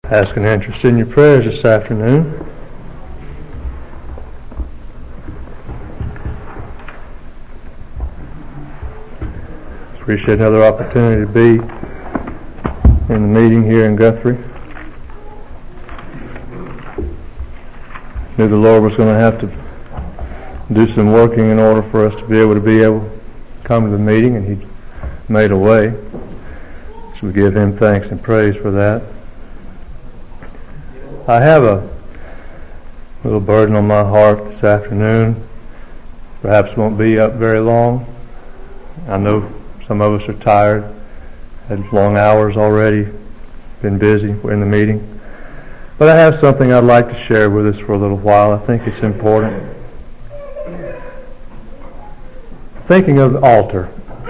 Ask an interest in your prayers this afternoon. Appreciate another opportunity to be in the meeting here in Guthrie. Knew the Lord was going to have to do some working in order for us to be able to come to the meeting, and He made a way. So we give Him thanks and praise for that. I have a little burden on my heart this afternoon. Perhaps won't be up very long. I know some of us are tired, had long hours already, been busy in the meeting. But I have something I'd like to share with us for a little while. I think it's important. Thinking of the altar.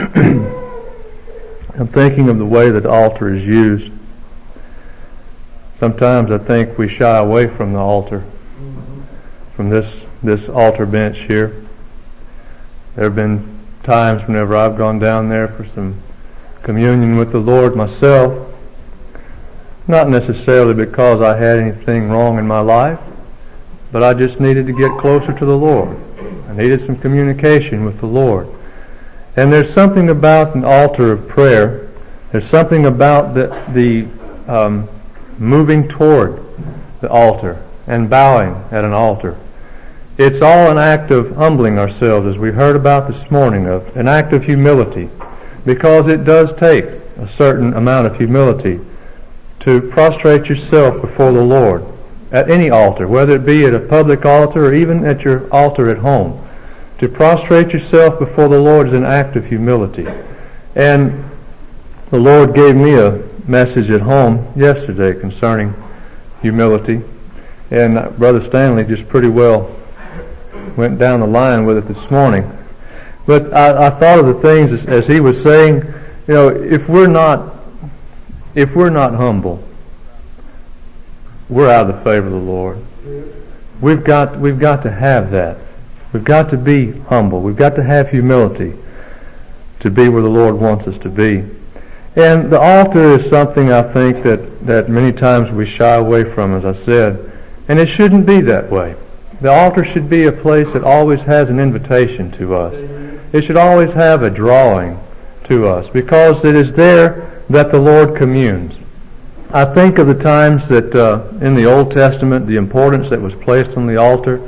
I'm thinking of the way that the altar is used. Sometimes I think we shy away from the altar, from this altar bench here. There have been times whenever I've gone down there for some communion with the Lord myself, not necessarily because I had anything wrong in my life, but I just needed to get closer to the Lord. I needed some communication with the Lord. And there's something about an altar of prayer. There's something about the moving toward the altar and bowing at an altar. It's all an act of humbling ourselves, as we heard about this morning, of an act of humility, because it does take a certain amount of humility to prostrate yourself before the Lord at any altar, whether it be at a public altar or even at your altar at home. To prostrate yourself before the Lord is an act of humility. And the Lord gave me a message at home yesterday concerning humility, and Brother Stanley just pretty well went down the line with it this morning. But I thought of the things as he was saying, if we're not humble, we're out of the favor of the Lord. We've got to have that. We've got to be humble. We've got to have humility to be where the Lord wants us to be. And the altar is something I think that many times we shy away from, as I said. And it shouldn't be that way. The altar should be a place that always has an invitation to us. It should always have a drawing to us, because it is there that the Lord communes. I think of the times that in the Old Testament, the importance that was placed on the altar.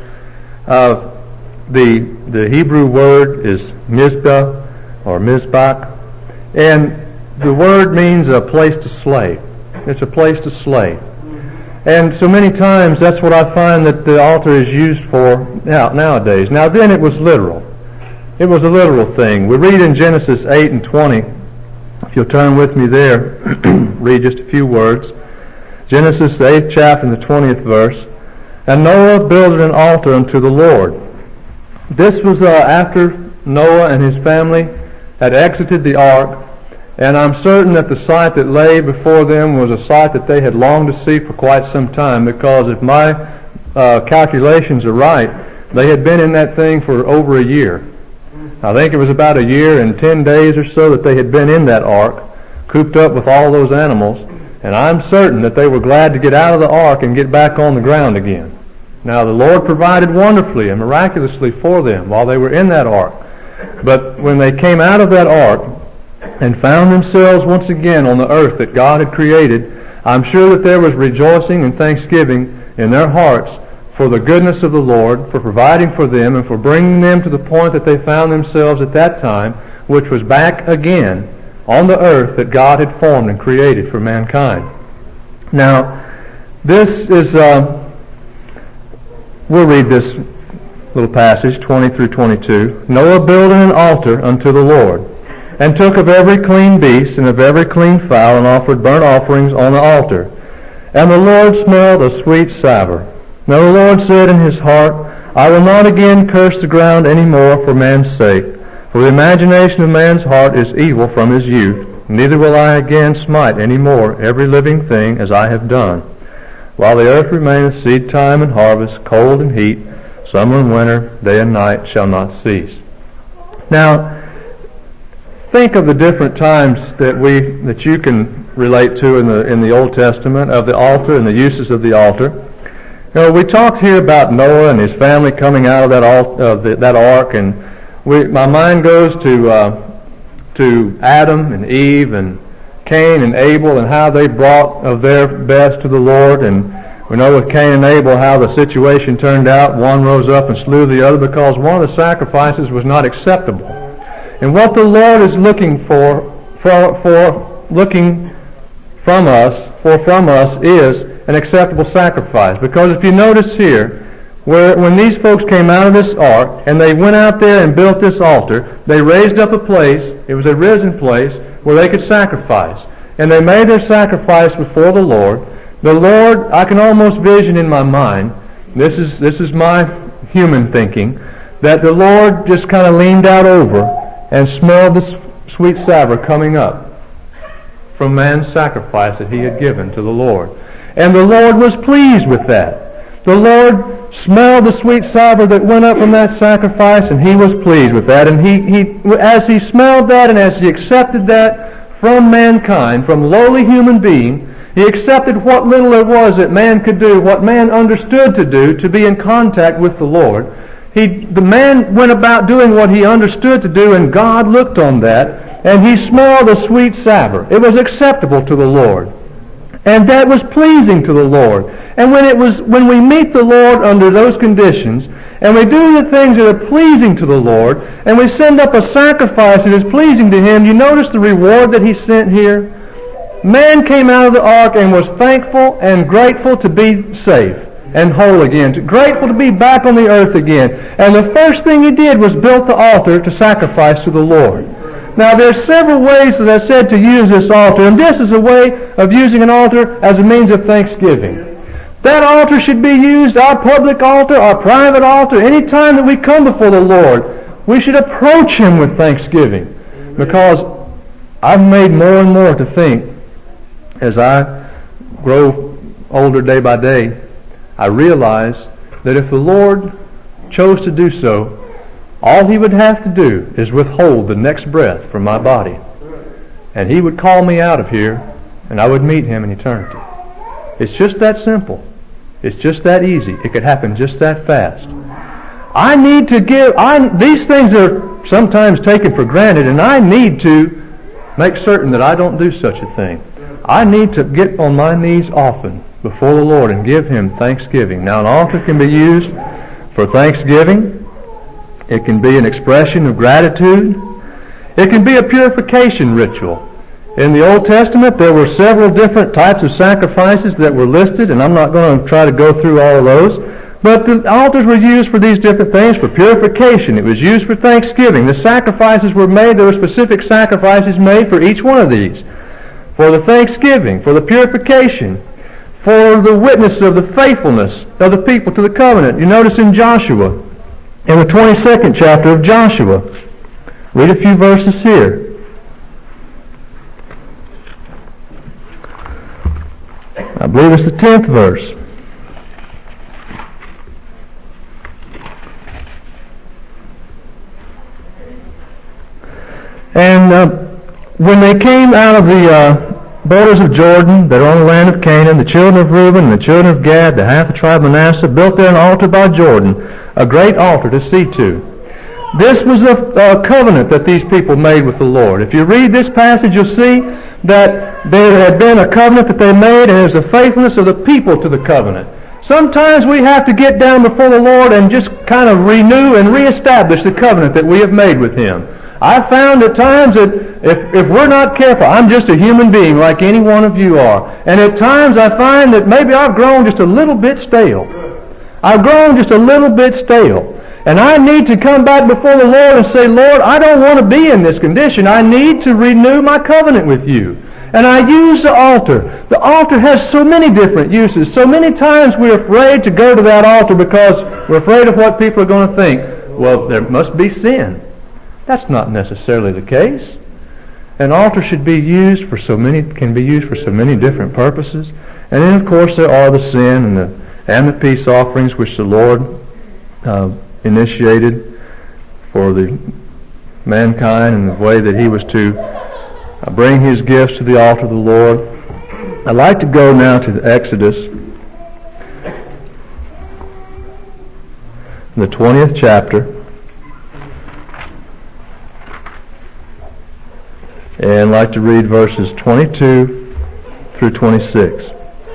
The Hebrew word is mizbah or mizbach, and the word means a place to slay. It's a place to slay. And so many times that's what I find that the altar is used for nowadays. Now then it was literal. It was a literal thing. We read in Genesis 8 and 20, if you'll turn with me there, read just a few words. Genesis the 8th chapter and the 20th verse. And Noah builded an altar unto the Lord. This was after Noah and his family had exited the ark, and I'm certain that the sight that lay before them was a sight that they had longed to see for quite some time, because if my calculations are right, they had been in that thing for over a year. I think it was about a year and 10 days or so that they had been in that ark, cooped up with all those animals, and I'm certain that they were glad to get out of the ark and get back on the ground again. Now the Lord provided wonderfully and miraculously for them while they were in that ark. But when they came out of that ark and found themselves once again on the earth that God had created, I'm sure that there was rejoicing and thanksgiving in their hearts for the goodness of the Lord, for providing for them and for bringing them to the point that they found themselves at that time, which was back again on the earth that God had formed and created for mankind. Now, this is... We'll read this little passage, 20 through 22. Noah builded an altar unto the Lord, and took of every clean beast and of every clean fowl, and offered burnt offerings on the altar. And the Lord smelled a sweet savour. Now the Lord said in his heart, I will not again curse the ground any more for man's sake, for the imagination of man's heart is evil from his youth, neither will I again smite any more every living thing as I have done. While the earth remaineth, seed time and harvest, cold and heat, summer and winter, day and night shall not cease. Now, think of the different times that you can relate to in the Old Testament of the altar and the uses of the altar. We talked here about Noah and his family coming out of that ark, and my mind goes to Adam and Eve and Cain and Abel and how they brought of their best to the Lord. And we know with Cain and Abel how the situation turned out. One rose up and slew the other because one of the sacrifices was not acceptable. And what the Lord is looking looking from us is an acceptable sacrifice. Because if you notice here, when these folks came out of this ark and they went out there and built this altar, they raised up a place, it was a risen place, where they could sacrifice. And they made their sacrifice before the Lord. The Lord, I can almost vision in my mind, this is my human thinking, that the Lord just kind of leaned out over and smelled the sweet savour coming up from man's sacrifice that he had given to the Lord. And the Lord was pleased with that. The Lord smelled the sweet savour that went up from that sacrifice, and he was pleased with that. And he as he smelled that and as he accepted that from mankind, from lowly human being, he accepted what little there was that man could do, what man understood to do, to be in contact with the Lord. The man went about doing what he understood to do, and God looked on that, and he smelled the sweet savour. It was acceptable to the Lord. And that was pleasing to the Lord. And when we meet the Lord under those conditions, and we do the things that are pleasing to the Lord, and we send up a sacrifice that is pleasing to Him, you notice the reward that He sent here? Man came out of the ark and was thankful and grateful to be safe and whole again, grateful to be back on the earth again. And the first thing he did was built the altar to sacrifice to the Lord. Now, there's several ways, as I said, to use this altar, and this is a way of using an altar as a means of thanksgiving. That altar should be used, our public altar, our private altar, any time that we come before the Lord, we should approach Him with thanksgiving. Because I've made more and more to think, as I grow older day by day, I realize that if the Lord chose to do so, all He would have to do is withhold the next breath from my body. And He would call me out of here, and I would meet Him in eternity. It's just that simple. It's just that easy. It could happen just that fast. I need to these things are sometimes taken for granted, and I need to make certain that I don't do such a thing. I need to get on my knees often before the Lord and give Him thanksgiving. Now, an altar can be used for thanksgiving. It can be an expression of gratitude. It can be a purification ritual. In the Old Testament, there were several different types of sacrifices that were listed, and I'm not going to try to go through all of those. But the altars were used for these different things, for purification. It was used for thanksgiving. The sacrifices were made. There were specific sacrifices made for each one of these. For the thanksgiving, for the purification, for the witness of the faithfulness of the people to the covenant. You notice in Joshua, in the 22nd chapter of Joshua, read a few verses here. I believe it's the 10th verse. And when they came out of the borders of Jordan, that are on the land of Canaan, the children of Reuben and the children of Gad, the half the tribe of Manasseh, built there an altar by Jordan, a great altar to see to. This was a covenant that these people made with the Lord. If you read this passage, you'll see that there had been a covenant that they made, and there's the faithfulness of the people to the covenant. Sometimes we have to get down before the Lord and just kind of renew and reestablish the covenant that we have made with Him. I've found at times that if we're not careful, I'm just a human being like any one of you are, and at times I find that maybe I've grown just a little bit stale. I've grown just a little bit stale. And I need to come back before the Lord and say, Lord, I don't want to be in this condition. I need to renew my covenant with you. And I use the altar. The altar has so many different uses. So many times we're afraid to go to that altar because we're afraid of what people are going to think. Well, there must be sin. That's not necessarily the case. An altar should be used for can be used for so many different purposes. And then, of course, there are the sin and the peace offerings which the Lord initiated for the mankind in the way that He was to bring His gifts to the altar of the Lord. I'd like to go now to Exodus, the 20th chapter, and I'd like to read verses 22 through 26.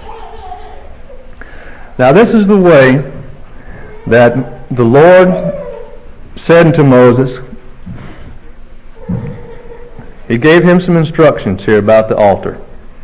Now this is the way that the Lord said unto Moses. He gave him some instructions here about the altar.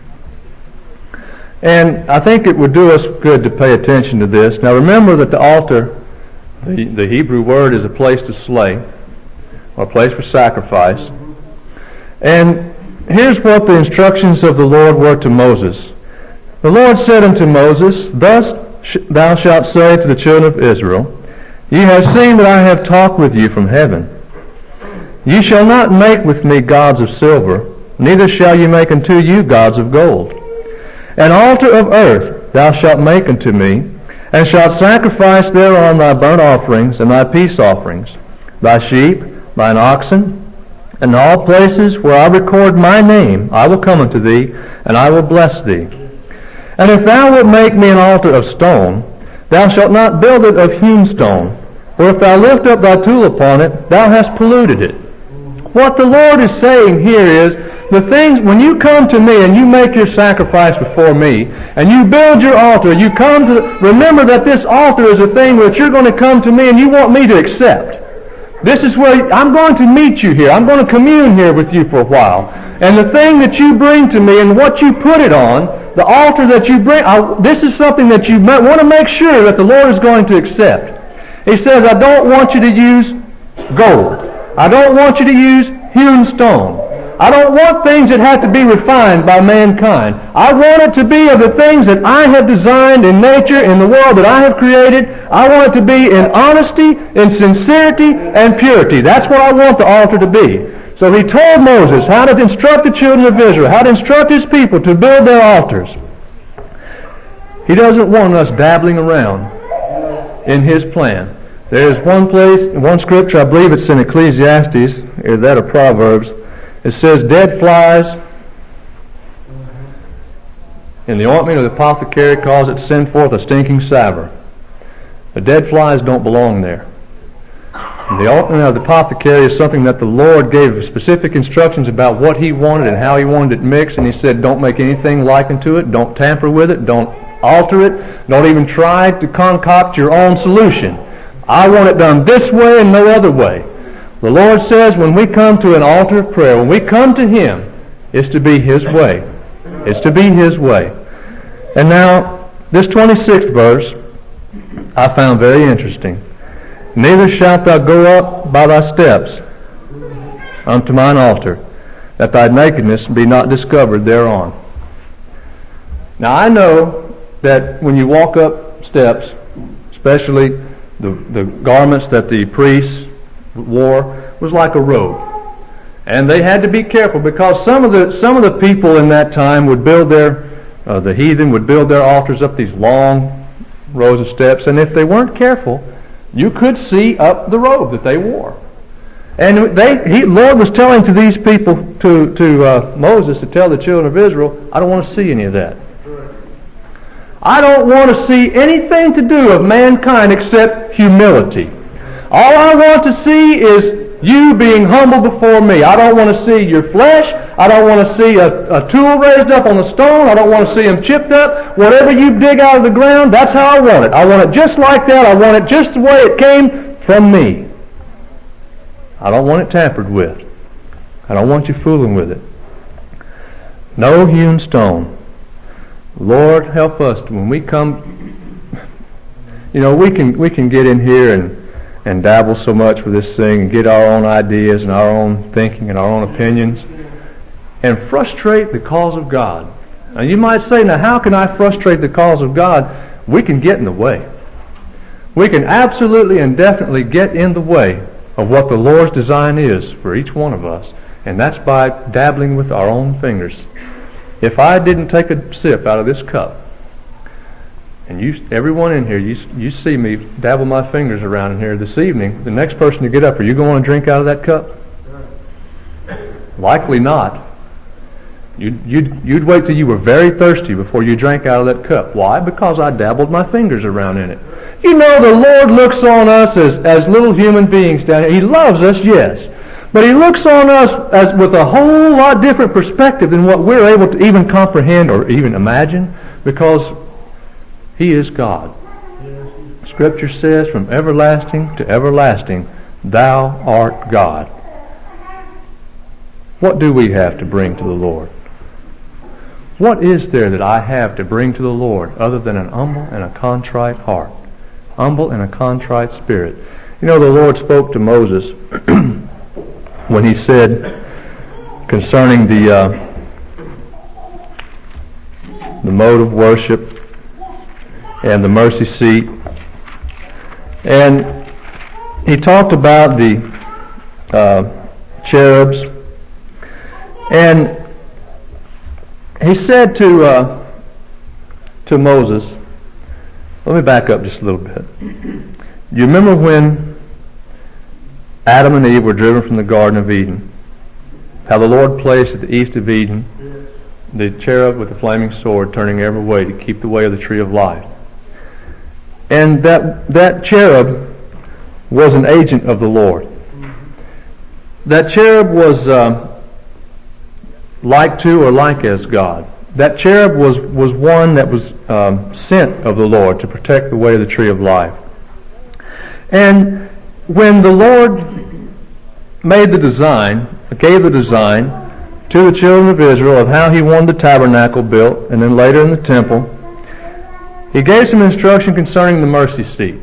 And I think it would do us good to pay attention to this. Now remember that the altar, the Hebrew word, is a place to slay, or a place for sacrifice. And here's what the instructions of the Lord were to Moses. The Lord said unto Moses, Thus thou shalt say to the children of Israel, Ye have seen that I have talked with you from heaven. Ye shall not make with me gods of silver, neither shall ye make unto you gods of gold. An altar of earth thou shalt make unto me, and shalt sacrifice thereon thy burnt offerings and thy peace offerings, thy sheep, thine oxen, and all places where I record my name I will come unto thee, and I will bless thee. And if thou wilt make me an altar of stone, thou shalt not build it of hewn stone, for if thou lift up thy tool upon it, thou hast polluted it. What the Lord is saying here is, the things, when you come to me and you make your sacrifice before me, and you build your altar, you come to, remember that this altar is a thing that you're going to come to me and you want me to accept. This is where I'm going to meet you here. I'm going to commune here with you for a while. And the thing that you bring to me and what you put it on, the altar that you bring, this is something that you want to make sure that the Lord is going to accept. He says, I don't want you to use gold. I don't want you to use hewn stone. I don't want things that have to be refined by mankind. I want it to be of the things that I have designed in nature, in the world that I have created. I want it to be in honesty, in sincerity, and purity. That's what I want the altar to be. So he told Moses how to instruct the children of Israel, how to instruct his people to build their altars. He doesn't want us dabbling around in his plan. There is one place, one scripture, I believe it's in Ecclesiastes, or that or Proverbs. It says, dead flies, in the ointment of the apothecary cause it send forth a stinking savour. The dead flies don't belong there. And the ointment of the apothecary is something that the Lord gave specific instructions about what He wanted and how He wanted it mixed, and He said, don't make anything likened to it, don't tamper with it, don't alter it, don't even try to concoct your own solution. I want it done this way and no other way. The Lord says when we come to an altar of prayer, when we come to Him, it's to be His way. It's to be His way. And now, this 26th verse I found very interesting. Neither shalt thou go up by thy steps unto mine altar, that thy nakedness be not discovered thereon. Now I know that when you walk up steps, especially the garments that the priests wore was like a robe, and they had to be careful because some of the people in that time would build the heathen would build their altars up these long rows of steps, and if they weren't careful, you could see up the robe that they wore. And Lord was telling to these people, to Moses, to tell the children of Israel, I don't want to see any of that. I don't want to see anything to do of mankind except humility. All I want to see is you being humble before me. I don't want to see your flesh. I don't want to see a tool raised up on the stone. I don't want to see them chipped up. Whatever you dig out of the ground, that's how I want it. I want it just like that. I want it just the way it came from me. I don't want it tampered with. I don't want you fooling with it. No hewn stone. Lord, help us when we come. You know, we can get in here and dabble so much with this thing and get our own ideas and our own thinking and our own opinions and frustrate the cause of God. Now you might say, now how can I frustrate the cause of God? We can get in the way. We can absolutely and definitely get in the way of what the Lord's design is for each one of us, and that's by dabbling with our own fingers. If I didn't take a sip out of this cup, and everyone in here, you see me dabble my fingers around in here this evening, the next person to get up, are you going to drink out of that cup? Likely not. You'd wait till you were very thirsty before you drank out of that cup. Why? Because I dabbled my fingers around in it. You know, the Lord looks on us as little human beings down here. He loves us, yes. But He looks on us as with a whole lot different perspective than what we're able to even comprehend or even imagine, because He is God. Scripture says, from everlasting to everlasting, Thou art God. What do we have to bring to the Lord? What is there that I have to bring to the Lord other than an humble and a contrite heart? Humble and a contrite spirit. You know, the Lord spoke to Moses when He said concerning the mode of worship and the mercy seat. And He talked about the cherubs. And He said to Moses, let me back up just a little bit. You remember when Adam and Eve were driven from the Garden of Eden? How the Lord placed at the east of Eden the cherub with the flaming sword turning every way to keep the way of the tree of life. And that cherub was an agent of the Lord. That cherub was like to or like as God. That cherub was one that was sent of the Lord to protect the way of the tree of life. And when the Lord made the design, gave the design to the children of Israel of how He wanted the tabernacle built, and then later in the temple, He gave some instruction concerning the mercy seat.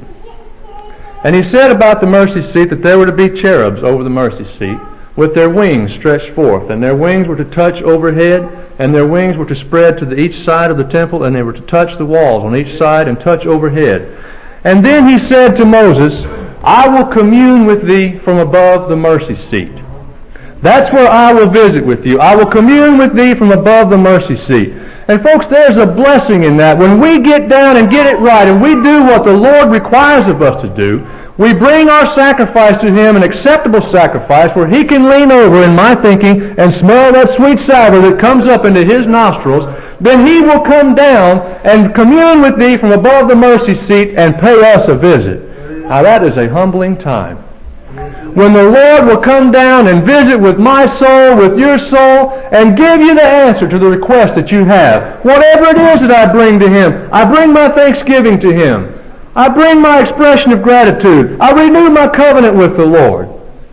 And He said about the mercy seat that there were to be cherubs over the mercy seat with their wings stretched forth, and their wings were to touch overhead, and their wings were to spread to each side of the temple, and they were to touch the walls on each side and touch overhead. And then He said to Moses, I will commune with thee from above the mercy seat. That's where I will visit with you. I will commune with thee from above the mercy seat. And folks, there's a blessing in that. When we get down and get it right and we do what the Lord requires of us to do, we bring our sacrifice to Him, an acceptable sacrifice, where He can lean over, in my thinking, and smell that sweet savor that comes up into His nostrils. Then He will come down and commune with thee from above the mercy seat and pay us a visit. Now that is a humbling time. When the Lord will come down and visit with my soul, with your soul, and give you the answer to the request that you have. Whatever it is that I bring to Him, I bring my thanksgiving to Him. I bring my expression of gratitude. I renew my covenant with the Lord.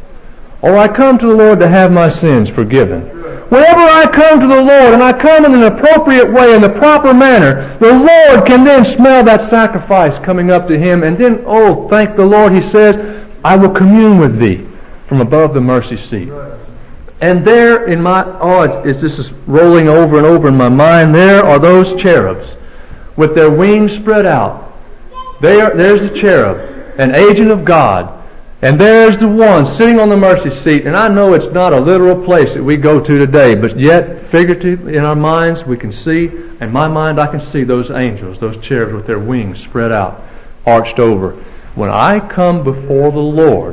Or I come to the Lord to have my sins forgiven. Whenever I come to the Lord and I come in an appropriate way, in the proper manner, the Lord can then smell that sacrifice coming up to Him, and then, oh, thank the Lord, He says, I will commune with thee from above the mercy seat. And there in my, this is rolling over and over in my mind, there are those cherubs with their wings spread out. There's the cherub, an agent of God. And there's the one sitting on the mercy seat. And I know it's not a literal place that we go to today, but yet, figuratively, in our minds, we can see, in my mind, I can see those angels, those cherubs with their wings spread out, arched over. When I come before the Lord,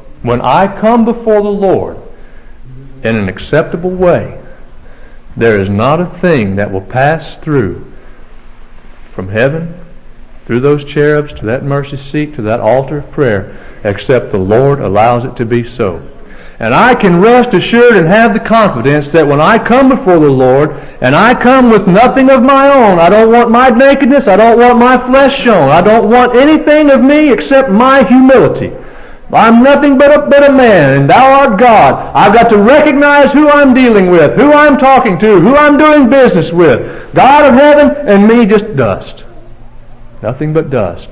in an acceptable way, there is not a thing that will pass through from heaven, through those cherubs, to that mercy seat, to that altar of prayer, except the Lord allows it to be so. And I can rest assured and have the confidence that when I come before the Lord, and I come with nothing of my own, I don't want my nakedness, I don't want my flesh shown, I don't want anything of me except my humility. I'm nothing but a man, and Thou art God. I've got to recognize who I'm dealing with, who I'm talking to, who I'm doing business with. God of heaven, and me just dust. Nothing but dust.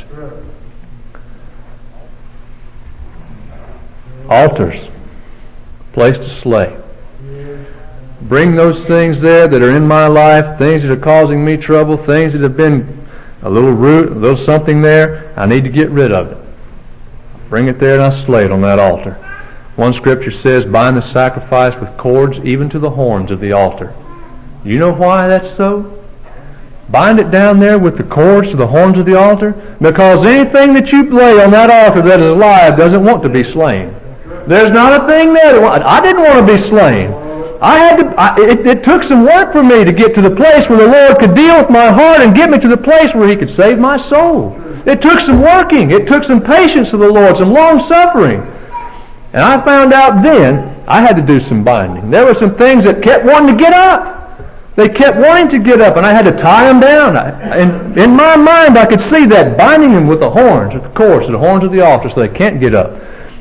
Altars. Place to slay. Bring those things there that are in my life, things that are causing me trouble, things that have been a little root, a little something there. I need to get rid of it. Bring it there and I slay it on that altar. One scripture says, bind the sacrifice with cords even to the horns of the altar. You know why that's so? Bind it down there with the cords to the horns of the altar, because anything that you lay on that altar that is alive doesn't want to be slain. There's not a thing there. I didn't want to be slain. It took some work for me to get to the place where the Lord could deal with my heart and get me to the place where He could save my soul. It took some working. It took some patience of the Lord, some long suffering. And I found out then I had to do some binding. There were some things that kept wanting to get up. They kept wanting to get up, and I had to tie them down. In my mind, I could see that, binding them with the horns, with the cords, the horns of the altar, so they can't get up.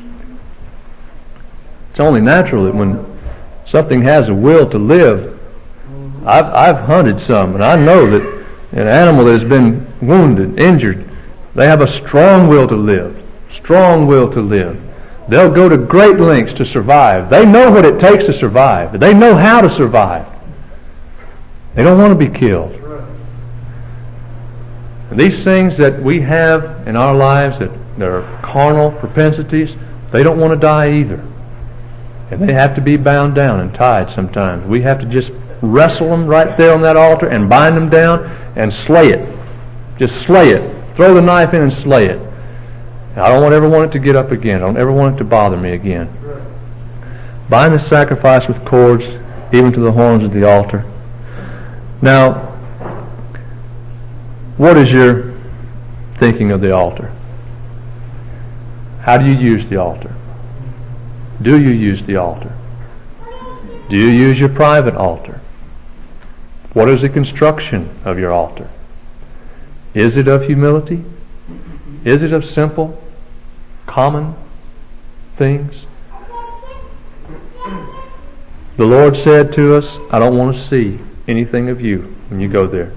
It's only natural that when something has a will to live, I've hunted some, and I know that an animal that has been wounded, injured, they have a strong will to live. Strong will to live. They'll go to great lengths to survive. They know what it takes to survive. They know how to survive. They don't want to be killed. And these things that we have in our lives that are carnal propensities, they don't want to die either. And they have to be bound down and tied sometimes. We have to just wrestle them right there on that altar and bind them down and slay it. Just slay it. Throw the knife in and slay it. I don't ever want it to get up again. I don't ever want it to bother me again. Bind the sacrifice with cords, even to the horns of the altar. Now, what is your thinking of the altar? How do you use the altar? Do you use the altar? Do you use your private altar? What is the construction of your altar? Is it of humility? Is it of simple, common things? The Lord said to us, I don't want to see anything of you when you go there.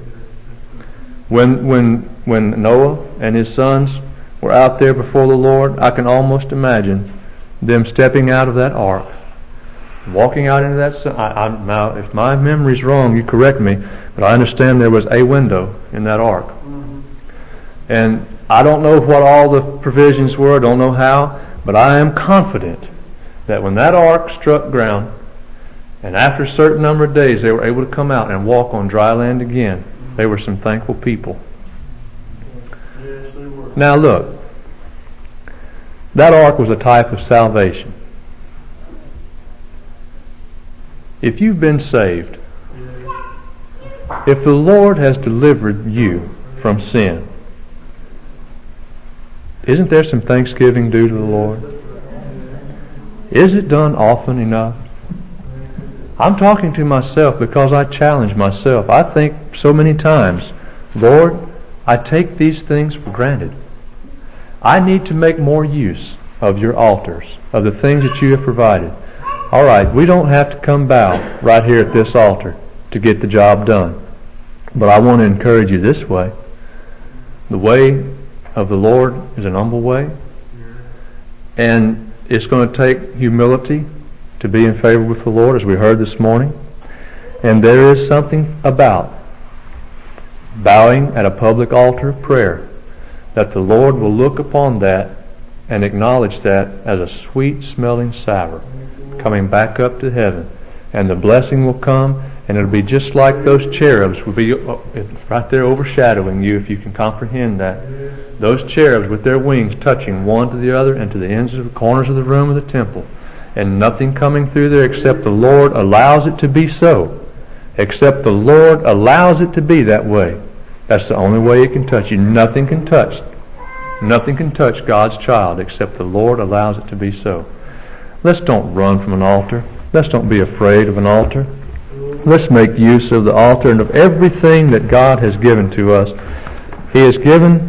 When Noah and his sons were out there before the Lord, I can almost imagine them stepping out of that ark, walking out into that sun. Now, if my memory's wrong, you correct me, but I understand there was a window in that ark. And I don't know what all the provisions were, don't know how, but I am confident that when that ark struck ground, and after a certain number of days they were able to come out and walk on dry land again, they were some thankful people. Yes, they were. Now look, that ark was a type of salvation. If you've been saved, if the Lord has delivered you from sin, isn't there some thanksgiving due to the Lord? Is it done often enough? I'm talking to myself because I challenge myself. I think so many times, Lord, I take these things for granted. I need to make more use of your altars, of the things that you have provided. All right, we don't have to come bow right here at this altar to get the job done. But I want to encourage you this way. The way of the Lord is an humble way. And it's going to take humility to be in favor with the Lord, as we heard this morning. And there is something about bowing at a public altar of prayer that the Lord will look upon that and acknowledge that as a sweet smelling savor coming back up to heaven. And the blessing will come, and it'll be just like those cherubs will be right there overshadowing you, if you can comprehend that. Those cherubs with their wings touching one to the other and to the ends of the corners of the room of the temple. And nothing coming through there except the Lord allows it to be so. Except the Lord allows it to be that way. That's the only way it can touch you. Nothing can touch God's child except the Lord allows it to be so. Let's don't run from an altar. Let's don't be afraid of an altar. Let's make use of the altar and of everything that God has given to us. He has given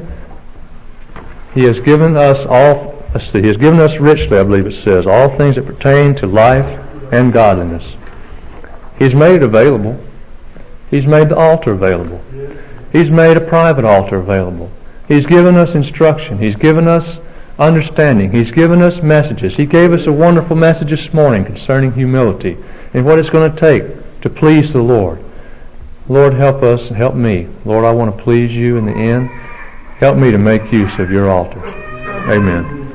us all. Let's see. He has given us richly, I believe it says, all things that pertain to life and godliness. He's made it available. He's made the altar available. He's made a private altar available. He's given us instruction. He's given us understanding. He's given us messages. He gave us a wonderful message this morning concerning humility and what it's going to take to please the Lord. Lord, help us and help me. Lord, I want to please you in the end. Help me to make use of your altar. Amen.